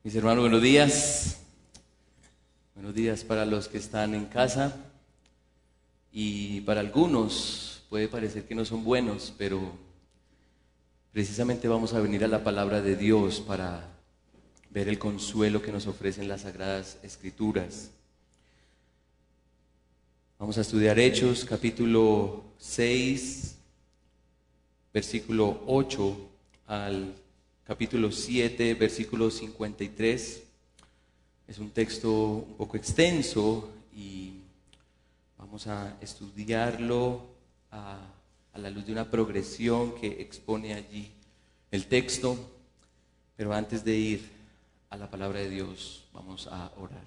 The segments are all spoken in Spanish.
Mis hermanos, buenos días. Buenos días para los que están en casa. Y para algunos puede parecer que no son buenos, pero precisamente vamos a venir a la palabra de Dios para ver el consuelo que nos ofrecen las Sagradas Escrituras. Vamos a estudiar Hechos, capítulo 6, versículo 8 al capítulo 7, versículo 53. Es un texto un poco extenso y vamos a estudiarlo a la luz de una progresión que expone allí el texto. Pero antes de ir a la palabra de Dios, vamos a orar.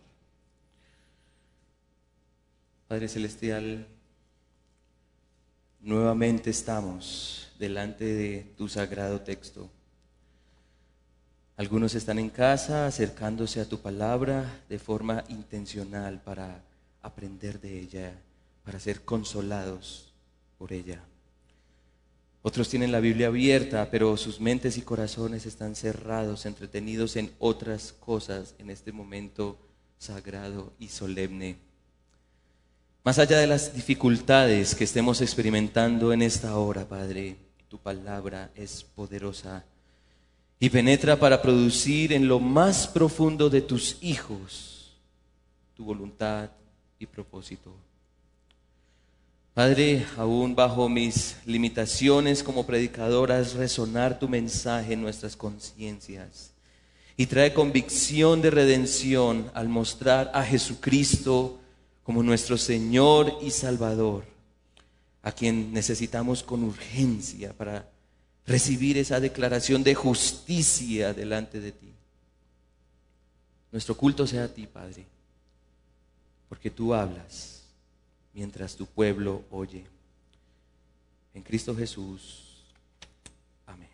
Padre Celestial, nuevamente estamos delante de tu sagrado texto. Algunos están en casa acercándose a tu palabra de forma intencional para aprender de ella, para ser consolados por ella. Otros tienen la Biblia abierta, pero sus mentes y corazones están cerrados, entretenidos en otras cosas en este momento sagrado y solemne. Más allá de las dificultades que estemos experimentando en esta hora, Padre, tu palabra es poderosa y penetra para producir en lo más profundo de tus hijos tu voluntad y propósito. Padre, aún bajo mis limitaciones como predicador, haz resonar tu mensaje en nuestras conciencias y trae convicción de redención al mostrar a Jesucristo como nuestro Señor y Salvador, a quien necesitamos con urgencia para recibir esa declaración de justicia delante de ti. Nuestro culto sea a ti, Padre, porque tú hablas mientras tu pueblo oye. En Cristo Jesús. Amén.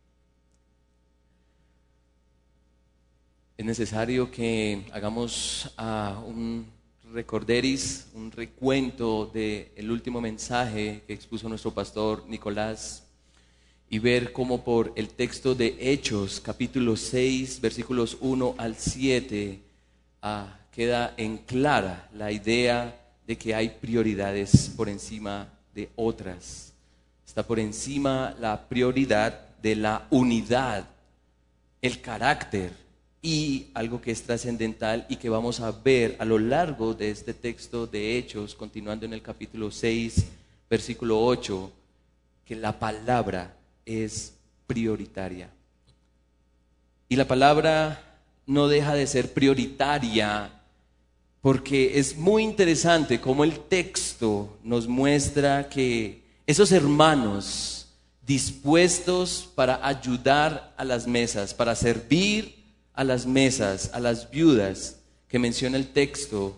Es necesario que hagamos un recorderis, un recuento del último mensaje que expuso nuestro pastor Nicolás, y ver cómo por el texto de Hechos, capítulo 6, versículos 1 al 7, queda en clara la idea de que hay prioridades por encima de otras. Está por encima la prioridad de la unidad, el carácter y algo que es trascendental y que vamos a ver a lo largo de este texto de Hechos, continuando en el capítulo 6, versículo 8, que la palabra es prioritaria. Y la palabra no deja de ser prioritaria porque es muy interesante cómo el texto nos muestra que esos hermanos dispuestos para ayudar a las mesas, para servir a las mesas, a las viudas que menciona el texto,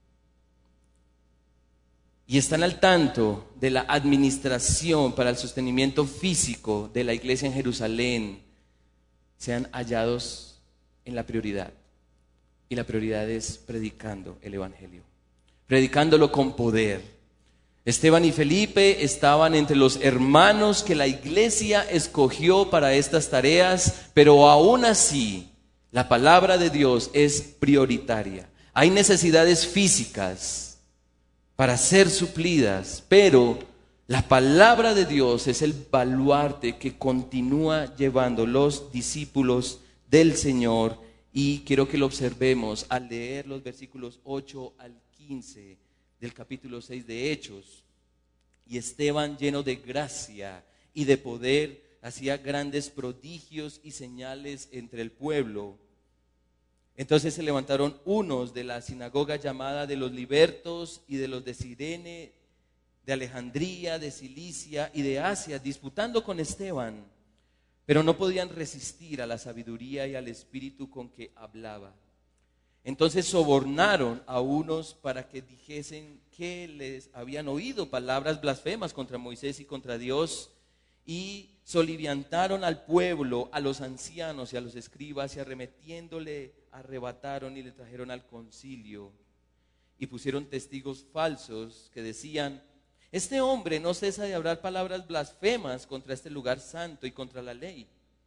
y están al tanto de la administración para el sostenimiento físico de la iglesia en Jerusalén, sean hallados en la prioridad. Y la prioridad es predicando el evangelio, predicándolo con poder. Esteban y Felipe estaban entre los hermanos que la iglesia escogió para estas tareas, pero aún así la palabra de Dios es prioritaria. Hay necesidades físicas para ser suplidas, pero la palabra de Dios es el baluarte que continúa llevando los discípulos del Señor. Y quiero que lo observemos al leer los versículos 8 al 15 del capítulo 6 de Hechos. Y Esteban, lleno de gracia y de poder, hacía grandes prodigios y señales entre el pueblo. Entonces se levantaron unos de la sinagoga llamada de los libertos y de los de Cirene, de Alejandría, de Cilicia y de Asia, disputando con Esteban, pero no podían resistir a la sabiduría y al espíritu con que hablaba. Entonces sobornaron a unos para que dijesen que les habían oído palabras blasfemas contra Moisés y contra Dios, y soliviantaron al pueblo, a los ancianos y a los escribas, y arremetiéndole arrebataron y le trajeron al concilio, y pusieron testigos falsos que decían: este hombre no cesa de hablar palabras blasfemas contra este lugar santo y contra la ley.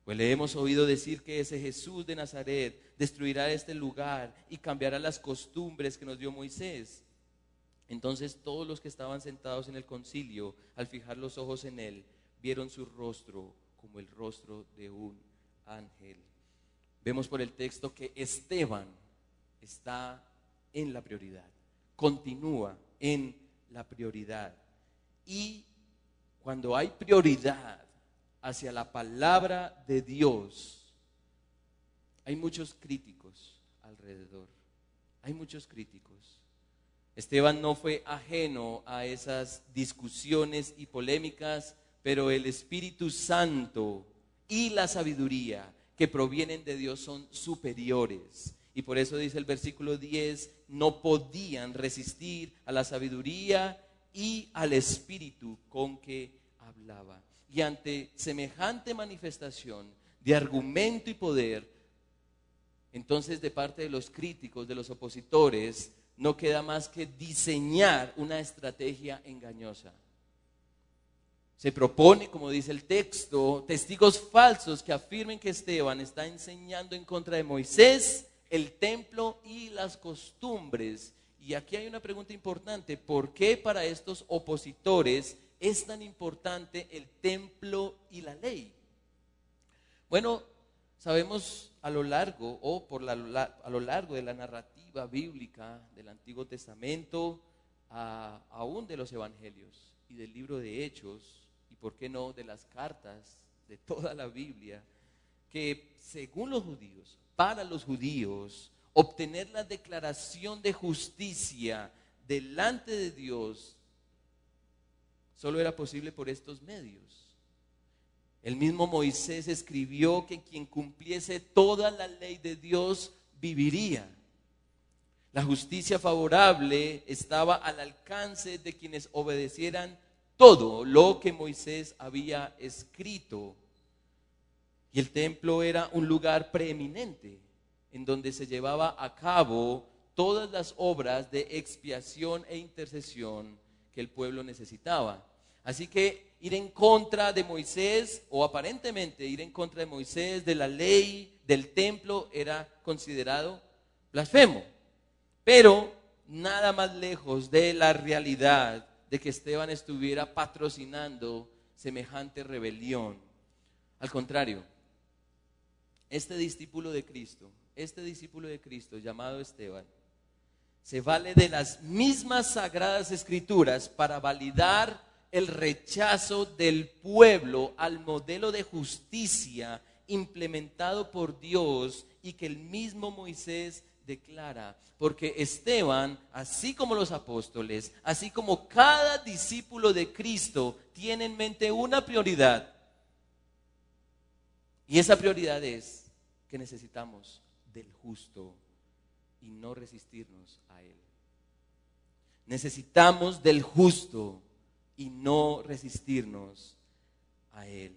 Pues le hemos oído decir que ese Jesús de Nazaret destruirá este lugar y cambiará las costumbres que nos dio Moisés. Entonces todos los que estaban sentados en el concilio, al fijar los ojos en él, vieron su rostro como el rostro de un ángel. Vemos por el texto que Esteban está en la prioridad, continúa en la prioridad. Y cuando hay prioridad hacia la palabra de Dios, hay muchos críticos alrededor, hay muchos críticos. Esteban no fue ajeno a esas discusiones y polémicas, pero el Espíritu Santo y la sabiduría que provienen de Dios son superiores. Y por eso dice el versículo 10, no podían resistir a la sabiduría y al Espíritu con que hablaba. Y ante semejante manifestación de argumento y poder, entonces de parte de los críticos, de los opositores, no queda más que diseñar una estrategia engañosa. Se propone, como dice el texto, testigos falsos que afirmen que Esteban está enseñando en contra de Moisés, el templo y las costumbres. Y aquí hay una pregunta importante: ¿por qué para estos opositores es tan importante el templo y la ley? Bueno, sabemos a lo largo de la narrativa bíblica del Antiguo Testamento, aún de los evangelios y del libro de Hechos, y por qué no de las cartas de toda la Biblia, que según los judíos, para los judíos, obtener la declaración de justicia delante de Dios solo era posible por estos medios. El mismo Moisés escribió que quien cumpliese toda la ley de Dios viviría. La justicia favorable estaba al alcance de quienes obedecieran todo lo que Moisés había escrito. Y el templo era un lugar preeminente en donde se llevaba a cabo todas las obras de expiación e intercesión que el pueblo necesitaba. Así que ir en contra de Moisés, o aparentemente ir en contra de Moisés, de la ley, del templo, era considerado blasfemo. Pero nada más lejos de la realidad de que Esteban estuviera patrocinando semejante rebelión. Al contrario, este discípulo de Cristo llamado Esteban, se vale de las mismas sagradas escrituras para validar el rechazo del pueblo al modelo de justicia implementado por Dios y que el mismo Moisés declara. Porque Esteban, así como los apóstoles, así como cada discípulo de Cristo, tiene en mente una prioridad. Y esa prioridad es que necesitamos del justo y no resistirnos a él. Necesitamos del justo y no resistirnos a él.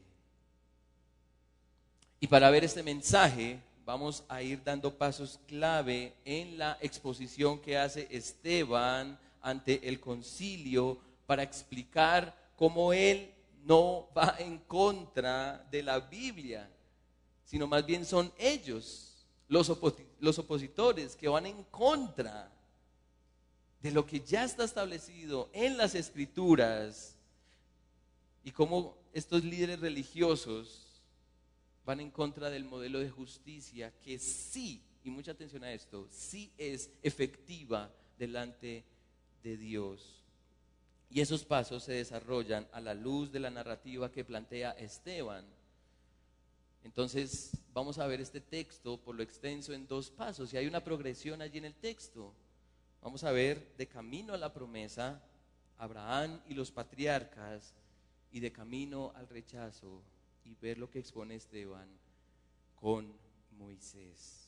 Y para ver este mensaje, vamos a ir dando pasos clave en la exposición que hace Esteban ante el concilio para explicar cómo él no va en contra de la Biblia, sino más bien son ellos, los opositores, que van en contra de lo que ya está establecido en las Escrituras, y cómo estos líderes religiosos van en contra del modelo de justicia que sí, y mucha atención a esto, sí es efectiva delante de Dios. Y esos pasos se desarrollan a la luz de la narrativa que plantea Esteban. Entonces vamos a ver este texto por lo extenso en dos pasos, y hay una progresión allí en el texto. Vamos a ver de camino a la promesa, Abraham y los patriarcas, y de camino al rechazo, y ver lo que expone Esteban con Moisés.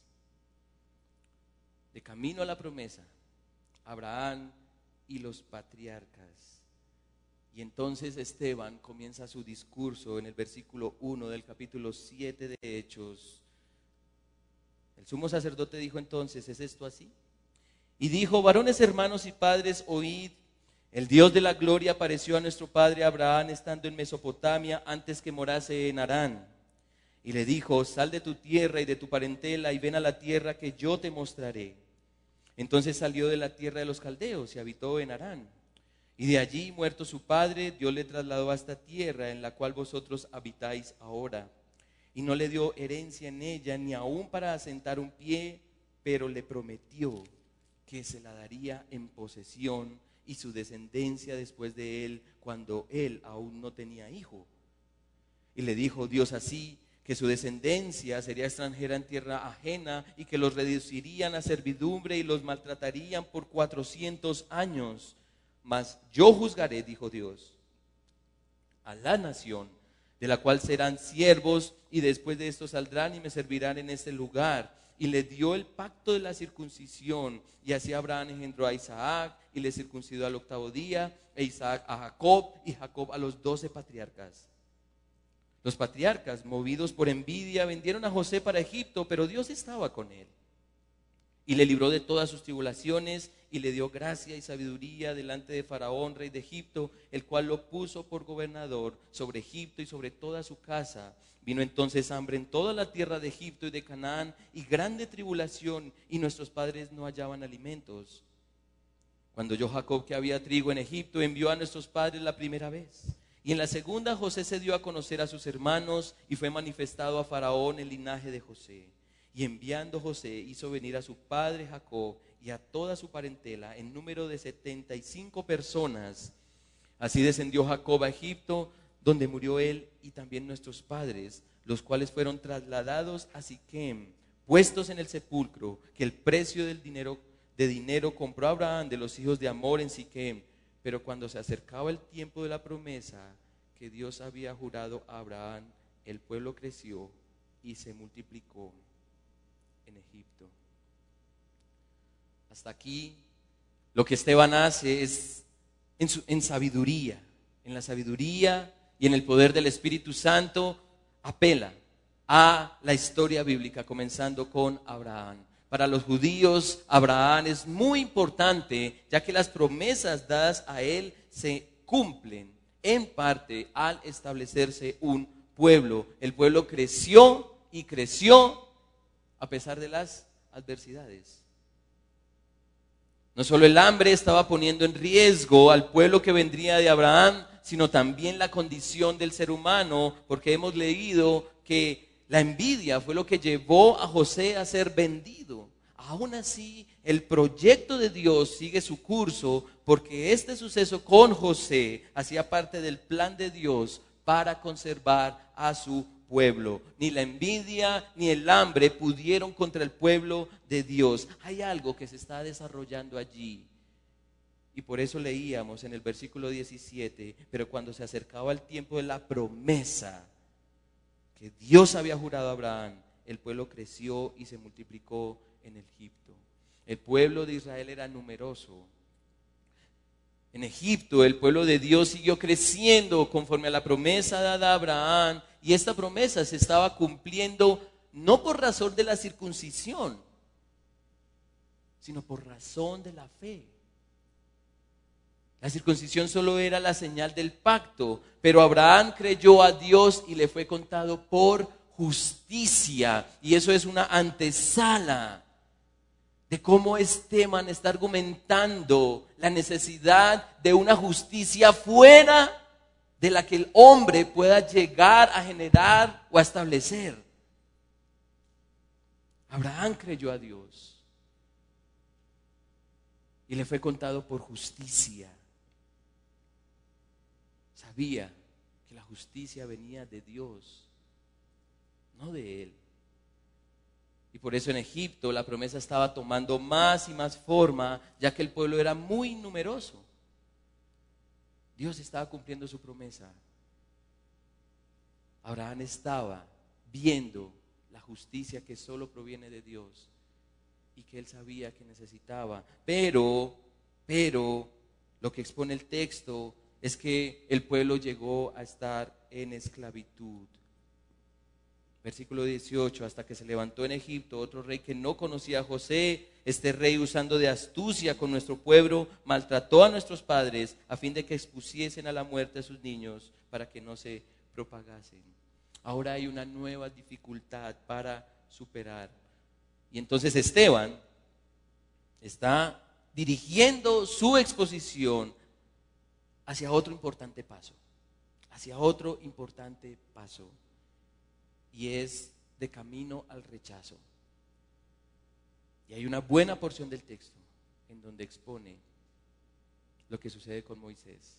De camino a la promesa, Abraham y los patriarcas. Y entonces Esteban comienza su discurso en el versículo 1 del capítulo 7 de Hechos. El sumo sacerdote dijo entonces: ¿es esto así? Y dijo: varones, hermanos y padres, oíd. El Dios de la gloria apareció a nuestro padre Abraham estando en Mesopotamia antes que morase en Harán. Y le dijo: sal de tu tierra y de tu parentela y ven a la tierra que yo te mostraré. Entonces salió de la tierra de los caldeos y habitó en Harán. Y de allí, muerto su padre, Dios le trasladó a esta tierra en la cual vosotros habitáis ahora. Y no le dio herencia en ella, ni aún para asentar un pie, pero le prometió que se la daría en posesión y su descendencia después de él, cuando él aún no tenía hijo. Y le dijo Dios así, que su descendencia sería extranjera en tierra ajena y que los reducirían a servidumbre y los maltratarían por 400 años. Mas yo juzgaré, dijo Dios, a la nación, de la cual serán siervos, y después de esto saldrán y me servirán en este lugar. Y le dio el pacto de la circuncisión, y así Abraham engendró a Isaac, y le circuncidó al 8º día, e Isaac a Jacob, y Jacob a los 12 patriarcas. Los patriarcas, movidos por envidia, vendieron a José para Egipto, pero Dios estaba con él, y le libró de todas sus tribulaciones, y le dio gracia y sabiduría delante de Faraón, rey de Egipto, el cual lo puso por gobernador sobre Egipto y sobre toda su casa. Vino entonces hambre en toda la tierra de Egipto y de Canaán, y grande tribulación, y nuestros padres no hallaban alimentos. Cuando oyó Jacob que había trigo en Egipto, envió a nuestros padres la primera vez. Y en la segunda José se dio a conocer a sus hermanos, y fue manifestado a Faraón el linaje de José. Y enviando José hizo venir a su padre Jacob y a toda su parentela en número de 75 personas. Así descendió Jacob a Egipto, donde murió él y también nuestros padres, los cuales fueron trasladados a Siquem, puestos en el sepulcro que el precio de dinero compró Abraham de los hijos de Hamor en Siquem. Pero cuando se acercaba el tiempo de la promesa que Dios había jurado a Abraham, el pueblo creció y se multiplicó en Egipto. Hasta aquí lo que Esteban hace es en sabiduría, en la sabiduría y en el poder del Espíritu Santo, apela a la historia bíblica, comenzando con Abraham. Para los judíos, Abraham es muy importante, ya que las promesas dadas a él se cumplen en parte al establecerse un pueblo. El pueblo creció y creció a pesar de las adversidades. No solo el hambre estaba poniendo en riesgo al pueblo que vendría de Abraham, sino también la condición del ser humano, porque hemos leído que la envidia fue lo que llevó a José a ser vendido. Aún así, el proyecto de Dios sigue su curso, porque este suceso con José hacía parte del plan de Dios para conservar a su pueblo. Ni la envidia ni el hambre pudieron contra el pueblo de Dios. Hay algo que se está desarrollando allí. Y por eso leíamos en el versículo 17, pero cuando se acercaba el tiempo de la promesa que Dios había jurado a Abraham, el pueblo creció y se multiplicó en Egipto. El pueblo de Israel era numeroso. En Egipto el pueblo de Dios siguió creciendo conforme a la promesa dada a Abraham, y esta promesa se estaba cumpliendo no por razón de la circuncisión, sino por razón de la fe. La circuncisión solo era la señal del pacto, pero Abraham creyó a Dios y le fue contado por justicia, y eso es una antesala de cómo Esteban está argumentando la necesidad de una justicia fuera de la que el hombre pueda llegar a generar o a establecer. Abraham creyó a Dios y le fue contado por justicia. Sabía que la justicia venía de Dios, no de él. Y por eso en Egipto la promesa estaba tomando más y más forma, ya que el pueblo era muy numeroso. Dios estaba cumpliendo su promesa. Abraham estaba viendo la justicia que solo proviene de Dios y que él sabía que necesitaba. Pero lo que expone el texto es que el pueblo llegó a estar en esclavitud. Versículo 18, hasta que se levantó en Egipto otro rey que no conocía a José. Este rey, usando de astucia con nuestro pueblo, maltrató a nuestros padres a fin de que expusiesen a la muerte a sus niños para que no se propagasen. ahora hay una nueva dificultad para superar. Y entonces Esteban está dirigiendo su exposición hacia otro importante paso, y es de camino al rechazo. Y hay una buena porción del texto en donde expone lo que sucede con Moisés.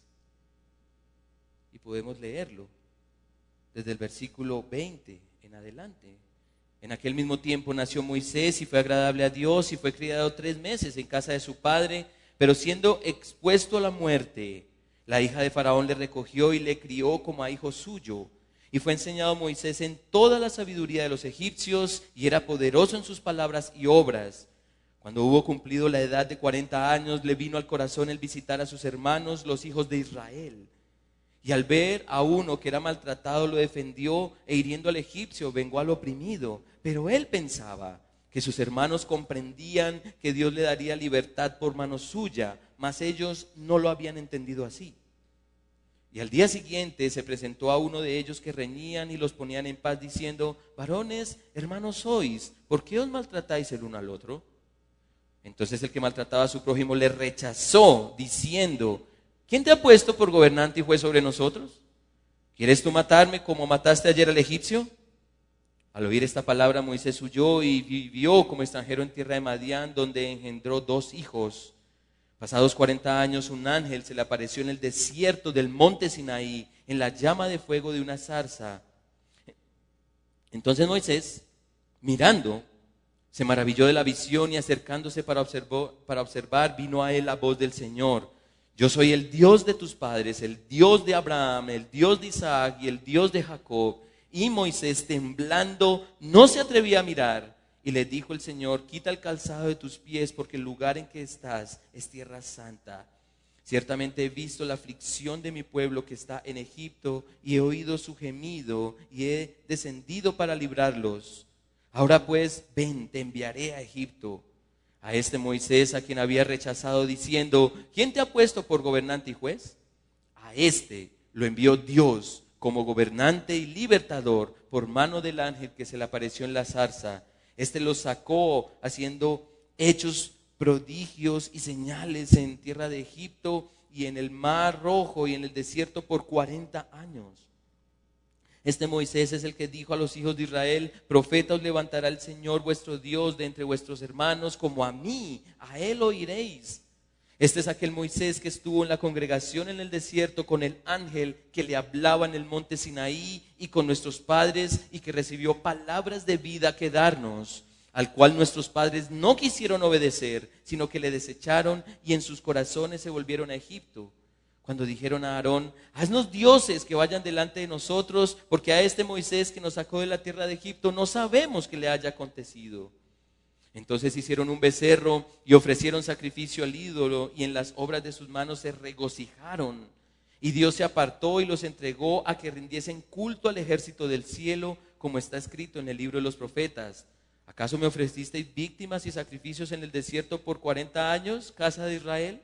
Y podemos leerlo desde el versículo 20 en adelante. En aquel mismo tiempo nació Moisés y fue agradable a Dios y fue criado 3 meses en casa de su padre, pero siendo expuesto a la muerte, la hija de Faraón le recogió y le crió como a hijo suyo. Y fue enseñado Moisés en toda la sabiduría de los egipcios y era poderoso en sus palabras y obras. Cuando hubo cumplido la edad de 40 años, le vino al corazón el visitar a sus hermanos, los hijos de Israel. Y al ver a uno que era maltratado, lo defendió e hiriendo al egipcio, vengó al oprimido. Pero él pensaba que sus hermanos comprendían que Dios le daría libertad por mano suya, mas ellos no lo habían entendido así. Y al día siguiente se presentó a uno de ellos que reñían y los ponían en paz, diciendo: varones, hermanos sois, ¿por qué os maltratáis el uno al otro? Entonces el que maltrataba a su prójimo le rechazó, diciendo: ¿quién te ha puesto por gobernante y juez sobre nosotros? ¿Quieres tú matarme como mataste ayer al egipcio? Al oír esta palabra, Moisés huyó y vivió como extranjero en tierra de Madián, donde engendró 2 hijos. Pasados 40 años, un ángel se le apareció en el desierto del monte Sinaí, en la llama de fuego de una zarza. Entonces Moisés, mirando, se maravilló de la visión y acercándose para observar, vino a él la voz del Señor: yo soy el Dios de tus padres, el Dios de Abraham, el Dios de Isaac y el Dios de Jacob. Y Moisés, temblando, no se atrevía a mirar. Y le dijo el Señor: quita el calzado de tus pies, porque el lugar en que estás es tierra santa. Ciertamente he visto la aflicción de mi pueblo que está en Egipto, y he oído su gemido, y he descendido para librarlos. Ahora pues, ven, te enviaré a Egipto. A este Moisés, a quien había rechazado, diciendo: ¿quién te ha puesto por gobernante y juez? A este lo envió Dios como gobernante y libertador por mano del ángel que se le apareció en la zarza. Este lo sacó haciendo hechos, prodigios y señales en tierra de Egipto y en el mar Rojo y en el desierto por 40 años. Este Moisés es el que dijo a los hijos de Israel: profeta os levantará el Señor vuestro Dios de entre vuestros hermanos, como a mí, a él oiréis. Este es aquel Moisés que estuvo en la congregación en el desierto con el ángel que le hablaba en el monte Sinaí y con nuestros padres, y que recibió palabras de vida que darnos, al cual nuestros padres no quisieron obedecer, sino que le desecharon y en sus corazones se volvieron a Egipto. Cuando dijeron a Aarón: haznos dioses que vayan delante de nosotros, porque a este Moisés que nos sacó de la tierra de Egipto no sabemos qué le haya acontecido. Entonces hicieron un becerro y ofrecieron sacrificio al ídolo, y en las obras de sus manos se regocijaron. Y Dios se apartó y los entregó a que rindiesen culto al ejército del cielo, como está escrito en el libro de los profetas. ¿Acaso me ofrecisteis víctimas y sacrificios en el desierto por 40 años, casa de Israel?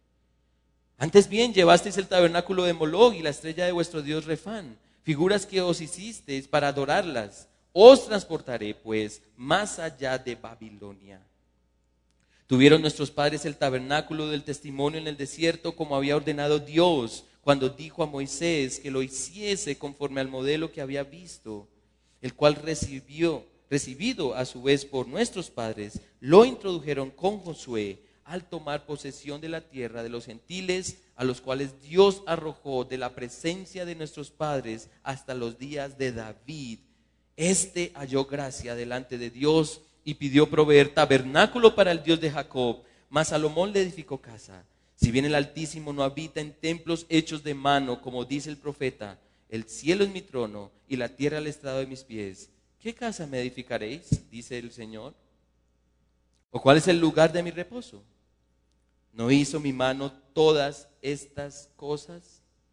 Antes bien llevasteis el tabernáculo de Moloc y la estrella de vuestro dios Refán, figuras que os hicisteis para adorarlas. Os transportaré pues más allá de Babilonia. Tuvieron nuestros padres el tabernáculo del testimonio en el desierto, como había ordenado Dios, cuando dijo a Moisés que lo hiciese conforme al modelo que había visto, el cual recibido a su vez por nuestros padres, lo introdujeron con Josué al tomar posesión de la tierra de los gentiles, a los cuales Dios arrojó de la presencia de nuestros padres hasta los días de David. Este halló gracia delante de Dios y pidió proveer tabernáculo para el Dios de Jacob, mas Salomón le edificó casa. Si bien el Altísimo no habita en templos hechos de mano, como dice el profeta: el cielo es mi trono y la tierra el estrado de mis pies, ¿qué casa me edificaréis? Dice el Señor. ¿O cuál es el lugar de mi reposo? ¿No hizo mi mano todas estas cosas?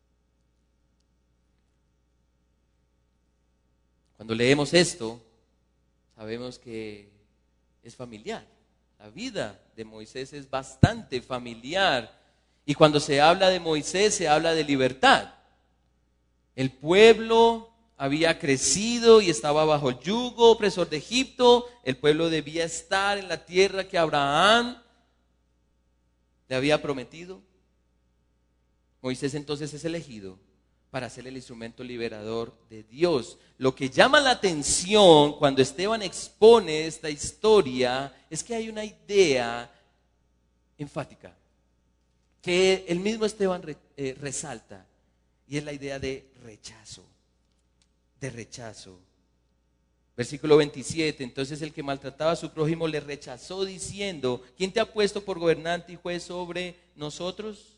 Cuando leemos esto, sabemos que es familiar. La vida de Moisés es bastante familiar. Y cuando se habla de Moisés, se habla de libertad. El pueblo había crecido y estaba bajo yugo opresor de Egipto. El pueblo debía estar en la tierra que Abraham le había prometido. Moisés entonces es elegido para ser el instrumento liberador de Dios. Lo que llama la atención cuando Esteban expone esta historia es que hay una idea enfática que el mismo Esteban resalta, y es la idea de rechazo. Versículo 27, entonces el que maltrataba a su prójimo le rechazó diciendo: ¿quién te ha puesto por gobernante y juez sobre nosotros?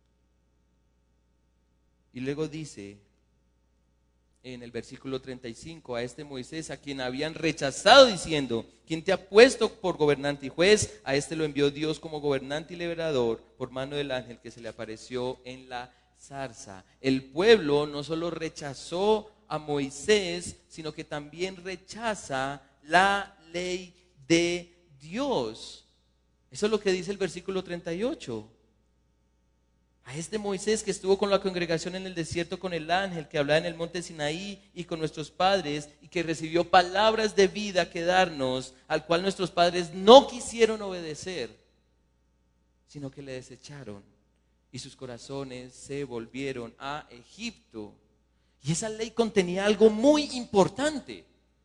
Y luego dice en el versículo 35, a este Moisés a quien habían rechazado diciendo: ¿quién te ha puesto por gobernante y juez? A este lo envió Dios como gobernante y liberador por mano del ángel que se le apareció en la zarza. El pueblo no solo rechazó a Moisés, sino que también rechaza la ley de Dios. Eso es lo que dice el versículo 38. A este Moisés que estuvo con la congregación en el desierto con el ángel, que hablaba en el monte Sinaí y con nuestros padres, y que recibió palabras de vida que darnos, al cual nuestros padres no quisieron obedecer, sino que le desecharon, y sus corazones se volvieron a Egipto. Y esa ley contenía algo muy importante,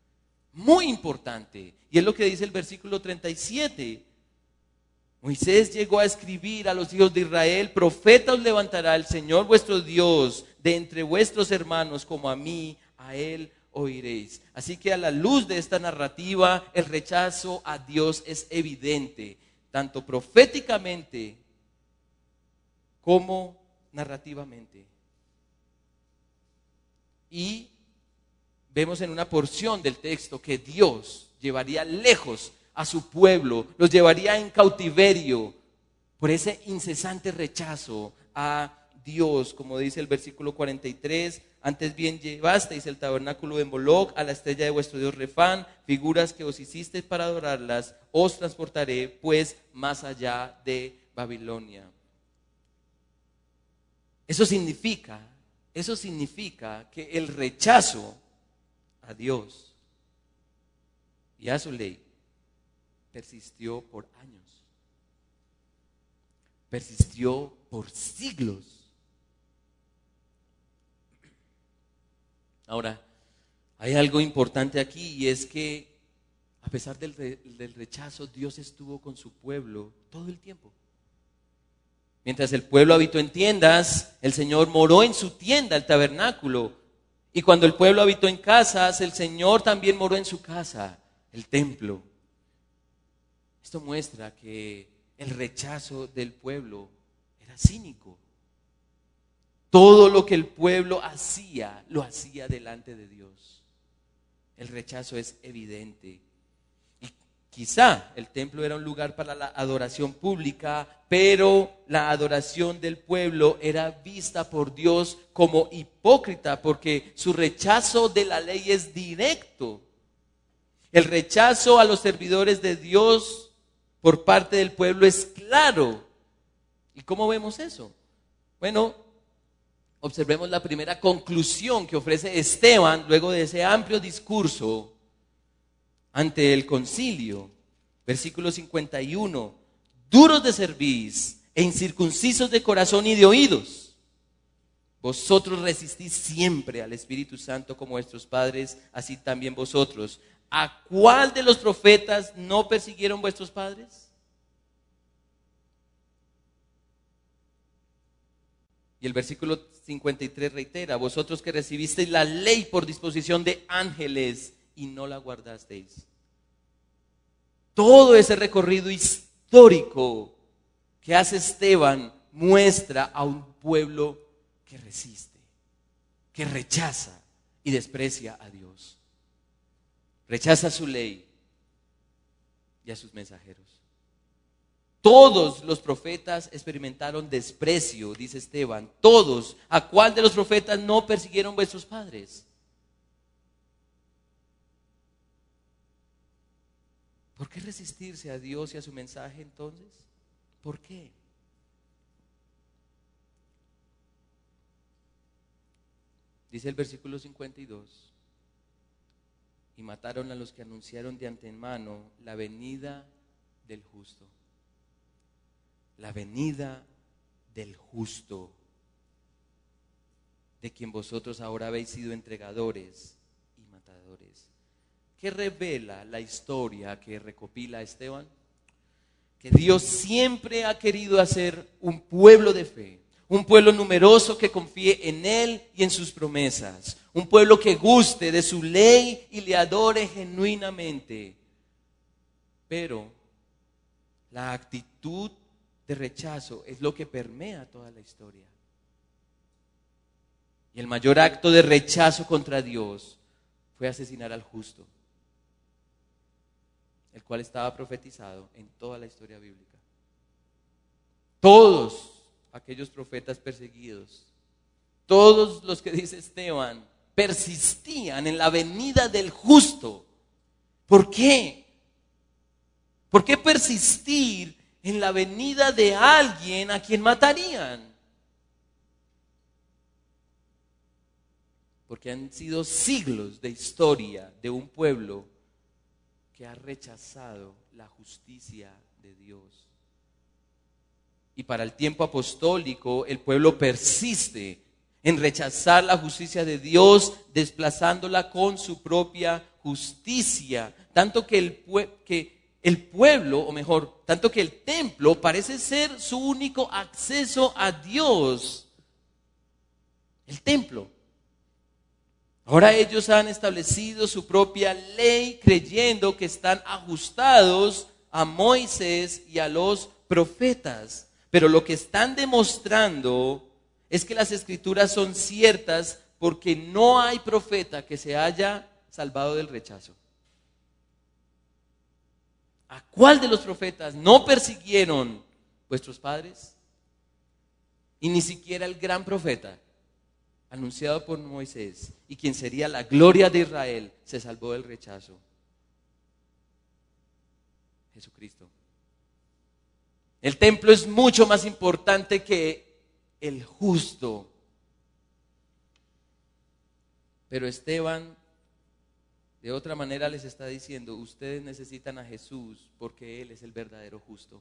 y es lo que dice el versículo 37. Moisés llegó a escribir a los hijos de Israel: profeta os levantará el Señor vuestro Dios de entre vuestros hermanos, como a mí, a él oiréis. Así que a la luz de esta narrativa, el rechazo a Dios es evidente, tanto proféticamente como narrativamente. Y vemos en una porción del texto que Dios llevaría lejos a su pueblo, los llevaría en cautiverio por ese incesante rechazo a Dios, como dice el versículo 43. Antes bien llevasteis el tabernáculo de Moloc, a la estrella de vuestro Dios Refán, figuras que os hicisteis para adorarlas, os transportaré pues más allá de Babilonia. Eso significa que el rechazo a Dios y a su ley persistió por años, persistió por siglos. Ahora, hay algo importante aquí, y es que a pesar del rechazo, Dios estuvo con su pueblo todo el tiempo. Mientras el pueblo habitó en tiendas, el Señor moró en su tienda, el tabernáculo. Y cuando el pueblo habitó en casas, el Señor también moró en su casa, el templo. Esto muestra que el rechazo del pueblo era cínico. Todo lo que el pueblo hacía, lo hacía delante de Dios. El rechazo es evidente. Y quizá el templo era un lugar para la adoración pública, pero la adoración del pueblo era vista por Dios como hipócrita, porque su rechazo de la ley es directo. El rechazo a los servidores de Dios por parte del pueblo es claro. ¿Y cómo vemos eso? Bueno, observemos la primera conclusión que ofrece Esteban luego de ese amplio discurso ante el concilio. Versículo 51. Duros de cerviz e incircuncisos de corazón y de oídos, vosotros resistís siempre al Espíritu Santo como vuestros padres, así también vosotros. ¿A cuál de los profetas no persiguieron vuestros padres? Y el versículo 53 reitera: vosotros que recibisteis la ley por disposición de ángeles y no la guardasteis. Todo ese recorrido histórico que hace Esteban muestra a un pueblo que resiste, que rechaza y desprecia a Dios. Rechaza su ley y a sus mensajeros. Todos los profetas experimentaron desprecio, dice Esteban. Todos. ¿A cuál de los profetas no persiguieron vuestros padres? ¿Por qué resistirse a Dios y a su mensaje entonces? ¿Por qué? Dice el versículo 52, y mataron a los que anunciaron de antemano la venida del justo. La venida del justo, de quien vosotros ahora habéis sido entregadores y matadores. ¿Qué revela la historia que recopila Esteban? Que Dios siempre ha querido hacer un pueblo de fe, un pueblo numeroso que confíe en Él y en sus promesas, un pueblo que guste de su ley y le adore genuinamente. Pero la actitud de rechazo es lo que permea toda la historia. Y el mayor acto de rechazo contra Dios fue asesinar al justo, el cual estaba profetizado en toda la historia bíblica. Todos aquellos profetas perseguidos, todos los que dice Esteban, persistían en la venida del justo. ¿Por qué? ¿Por qué persistir en la venida de alguien a quien matarían? Porque han sido siglos de historia de un pueblo que ha rechazado la justicia de Dios. Y para el tiempo apostólico, el pueblo persiste en rechazar la justicia de Dios, desplazándola con su propia justicia. Tanto que el pueblo, o mejor, tanto que el templo parece ser su único acceso a Dios. El templo. Ahora ellos han establecido su propia ley creyendo que están ajustados a Moisés y a los profetas. Pero lo que están demostrando es que las escrituras son ciertas porque no hay profeta que se haya salvado del rechazo. ¿A cuál de los profetas no persiguieron vuestros padres? Y ni siquiera el gran profeta anunciado por Moisés y quien sería la gloria de Israel se salvó del rechazo. Jesucristo. El templo es mucho más importante que el justo. Pero Esteban de otra manera les está diciendo, ustedes necesitan a Jesús porque Él es el verdadero justo.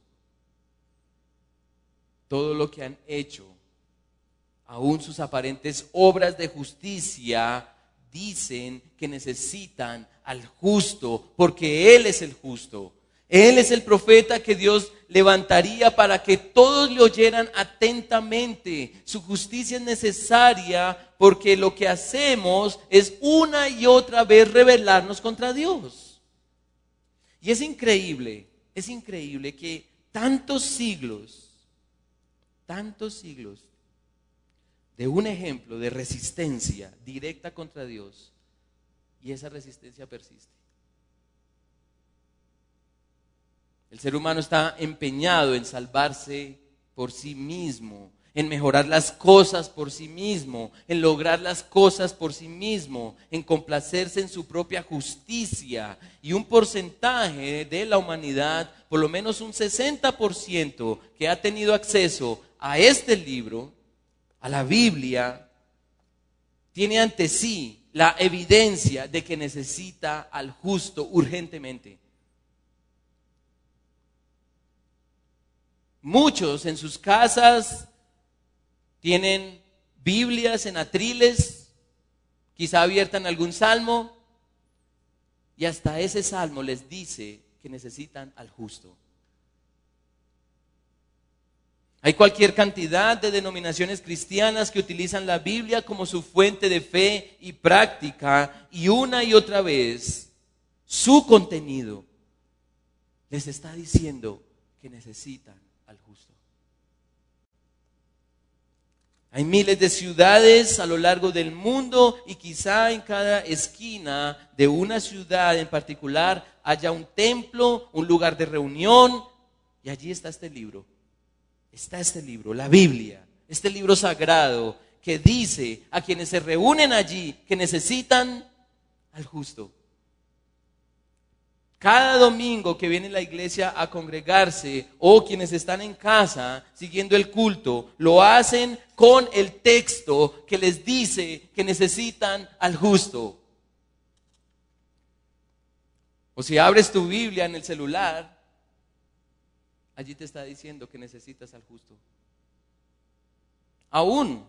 Todo lo que han hecho, aún sus aparentes obras de justicia, dicen que necesitan al justo, porque Él es el justo. Él es el profeta que Dios levantaría para que todos le oyeran atentamente. Su justicia es necesaria porque lo que hacemos es una y otra vez rebelarnos contra Dios. Y es increíble que tantos siglos de un ejemplo de resistencia directa contra Dios, y esa resistencia persiste. El ser humano está empeñado en salvarse por sí mismo, en mejorar las cosas por sí mismo, en lograr las cosas por sí mismo, en complacerse en su propia justicia. Y un porcentaje de la humanidad, por lo menos un 60%, que ha tenido acceso a este libro, a la Biblia, tiene ante sí la evidencia de que necesita al justo urgentemente. Muchos en sus casas tienen Biblias en atriles, quizá abierta en algún salmo, y hasta ese salmo les dice que necesitan al justo. Hay cualquier cantidad de denominaciones cristianas que utilizan la Biblia como su fuente de fe y práctica, y una y otra vez su contenido les está diciendo que necesitan al justo. Hay miles de ciudades a lo largo del mundo y quizá en cada esquina de una ciudad en particular haya un templo, un lugar de reunión, y allí está este libro. Está este libro, la Biblia, este libro sagrado que dice a quienes se reúnen allí que necesitan al justo. Cada domingo que viene la iglesia a congregarse o quienes están en casa siguiendo el culto, lo hacen con el texto que les dice que necesitan al justo. O si abres tu Biblia en el celular, allí te está diciendo que necesitas al justo. Aún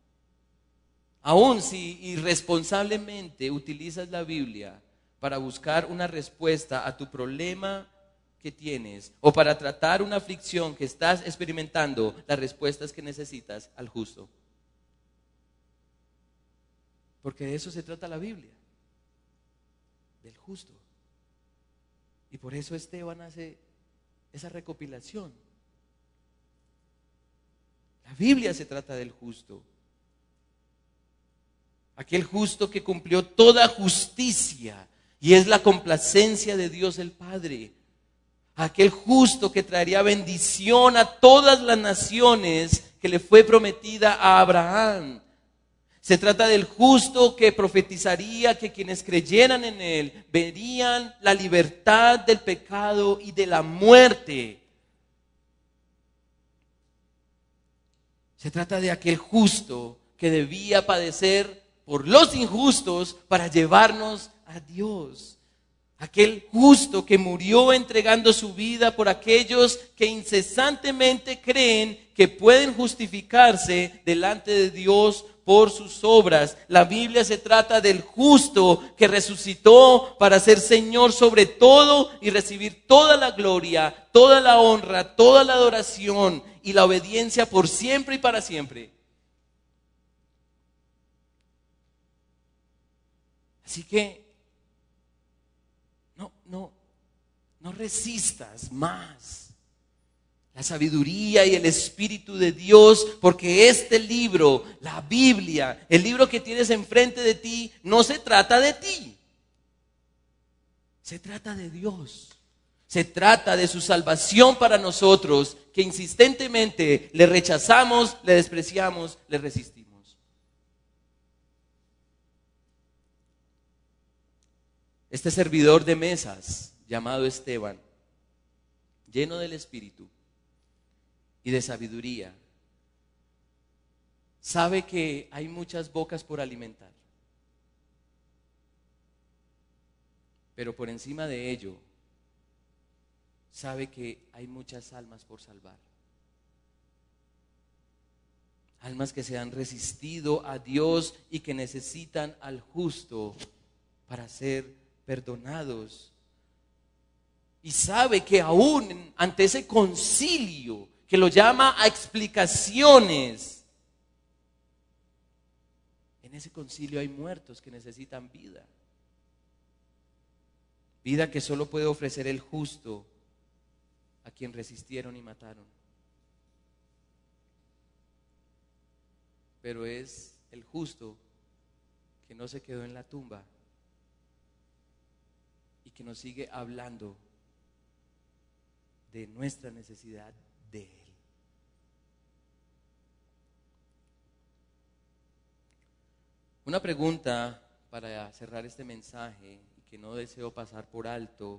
si irresponsablemente utilizas la Biblia para buscar una respuesta a tu problema que tienes o para tratar una aflicción que estás experimentando, la respuesta es que necesitas al justo. Porque de eso se trata la Biblia, del justo. Y por eso Esteban hace esa recopilación. La Biblia se trata del justo. Aquel justo que cumplió toda justicia y es la complacencia de Dios el Padre. Aquel justo que traería bendición a todas las naciones que le fue prometida a Abraham. Se trata del justo que profetizaría que quienes creyeran en él verían la libertad del pecado y de la muerte. Se trata de aquel justo que debía padecer por los injustos para llevarnos a Dios. Aquel justo que murió entregando su vida por aquellos que incesantemente creen que pueden justificarse delante de Dios por sus obras. La Biblia se trata del justo que resucitó para ser Señor sobre todo y recibir toda la gloria, toda la honra, toda la adoración y la obediencia por siempre y para siempre. Así que no resistas más la sabiduría y el Espíritu de Dios, porque este libro, la Biblia, el libro que tienes enfrente de ti, no se trata de ti. Se trata de Dios. Se trata de su salvación para nosotros, que insistentemente le rechazamos, le despreciamos, le resistimos. Este servidor de mesas, llamado Esteban, lleno del Espíritu y de sabiduría, sabe que hay muchas bocas por alimentar, pero por encima de ello, sabe que hay muchas almas por salvar. Almas que se han resistido a Dios y que necesitan al justo para ser perdonados. Y sabe que aún ante ese concilio que lo llama a explicaciones, en ese concilio hay muertos que necesitan vida. Vida que solo puede ofrecer el justo a quien resistieron y mataron. Pero es el justo que no se quedó en la tumba y que nos sigue hablando de nuestra necesidad de Él. Una pregunta para cerrar este mensaje y que no deseo pasar por alto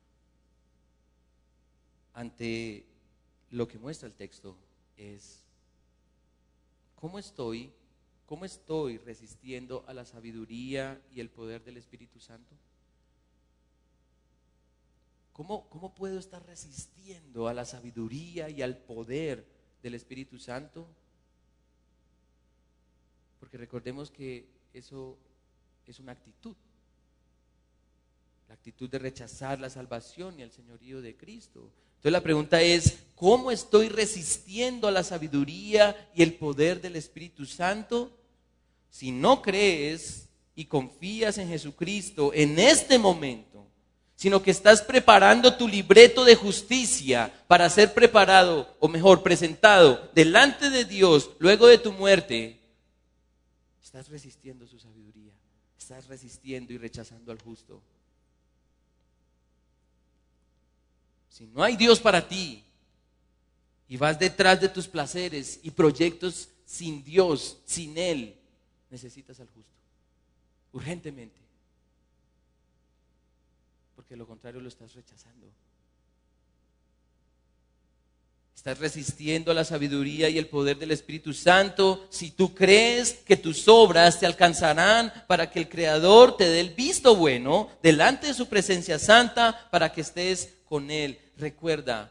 ante lo que muestra el texto es: ¿cómo estoy resistiendo a la sabiduría y el poder del Espíritu Santo? ¿Cómo puedo estar resistiendo a la sabiduría y al poder del Espíritu Santo? Porque recordemos que eso es una actitud. La actitud de rechazar la salvación y el señorío de Cristo. Entonces la pregunta es: ¿cómo estoy resistiendo a la sabiduría y el poder del Espíritu Santo? Si no crees y confías en Jesucristo en este momento, sino que estás preparando tu libreto de justicia para ser preparado, o mejor, presentado delante de Dios luego de tu muerte, estás resistiendo su sabiduría, estás resistiendo y rechazando al justo. Si no hay Dios para ti y vas detrás de tus placeres y proyectos sin Dios, sin Él, necesitas al justo, urgentemente. porque de lo contrario lo estás rechazando. Estás resistiendo a la sabiduría y el poder del Espíritu Santo si tú crees que tus obras te alcanzarán para que el Creador te dé el visto bueno delante de su presencia santa para que estés con Él. Recuerda,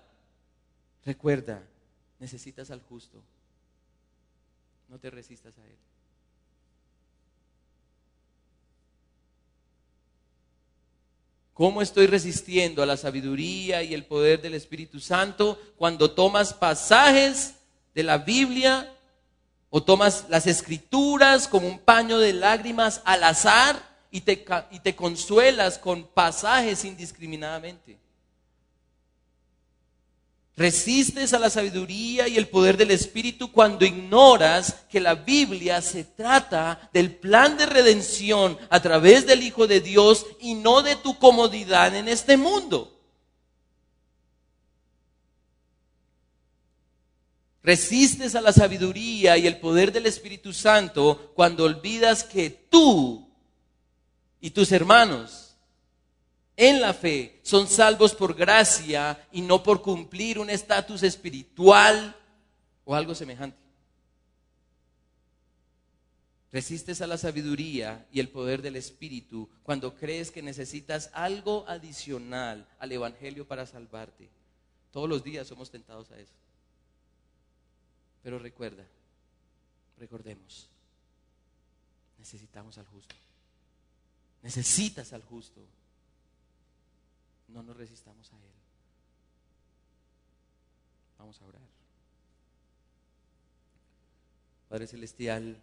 necesitas al justo. No te resistas a Él. ¿Cómo estoy resistiendo a la sabiduría y el poder del Espíritu Santo cuando tomas pasajes de la Biblia o tomas las Escrituras como un paño de lágrimas al azar y te consuelas con pasajes indiscriminadamente? Resistes a la sabiduría y el poder del Espíritu cuando ignoras que la Biblia se trata del plan de redención a través del Hijo de Dios y no de tu comodidad en este mundo. Resistes a la sabiduría y el poder del Espíritu Santo cuando olvidas que tú y tus hermanos en la fe son salvos por gracia y no por cumplir un estatus espiritual o algo semejante. Resistes a la sabiduría y el poder del Espíritu cuando crees que necesitas algo adicional al Evangelio para salvarte. Todos los días somos tentados a eso. Pero recordemos, necesitamos al justo. Necesitas al justo. No nos resistamos a Él. Vamos a orar. Padre Celestial,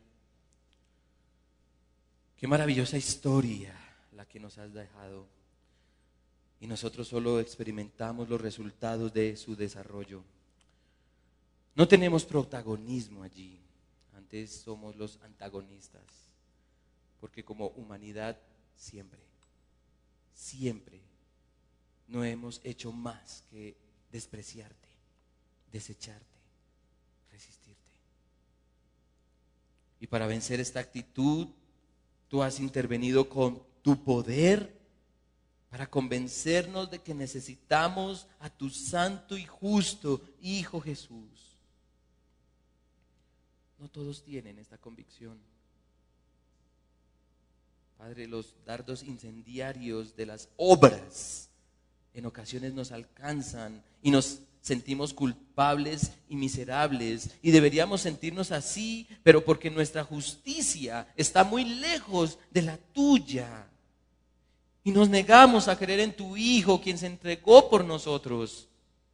qué maravillosa historia la que nos has dejado. Y nosotros solo experimentamos los resultados de su desarrollo. No tenemos protagonismo allí. Antes somos los antagonistas. Porque como humanidad siempre no hemos hecho más que despreciarte, desecharte, resistirte. Y para vencer esta actitud, tú has intervenido con tu poder para convencernos de que necesitamos a tu santo y justo Hijo Jesús. No todos tienen esta convicción. Padre, los dardos incendiarios de las obras en ocasiones nos alcanzan y nos sentimos culpables y miserables y deberíamos sentirnos así, pero porque nuestra justicia está muy lejos de la tuya y nos negamos a creer en tu Hijo, quien se entregó por nosotros.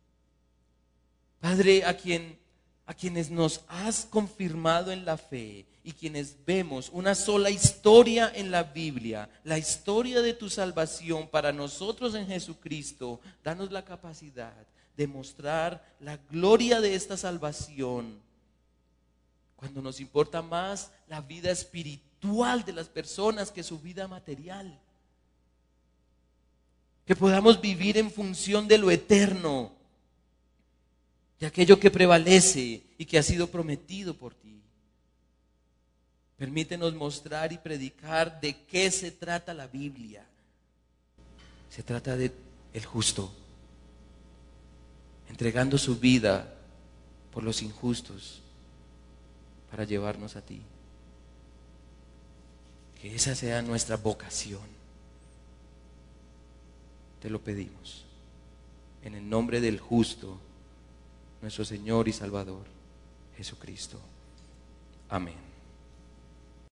Padre, a quienes nos has confirmado en la fe y quienes vemos una sola historia en la Biblia, la historia de tu salvación para nosotros en Jesucristo, danos la capacidad de mostrar la gloria de esta salvación cuando nos importa más la vida espiritual de las personas que su vida material. Que podamos vivir en función de lo eterno, de aquello que prevalece y que ha sido prometido por ti. Permítenos mostrar y predicar de qué se trata la Biblia. Se trata de el justo, entregando su vida por los injustos para llevarnos a ti. Que esa sea nuestra vocación. Te lo pedimos en el nombre del justo, nuestro Señor y Salvador, Jesucristo. Amén.